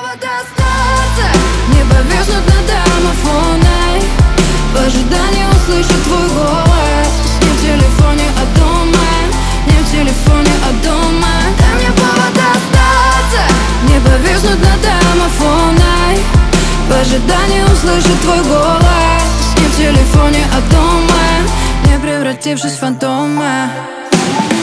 повод остаться, не повиснуть над домофоной, в ожидании услышать твой голос. Не в телефоне, а дома, не в телефоне, а дома. Дай мне повод остаться, не повиснуть над домофоной, в ожидании услышать твой голос. Не в телефоне, а дома, не превратившись в фантома.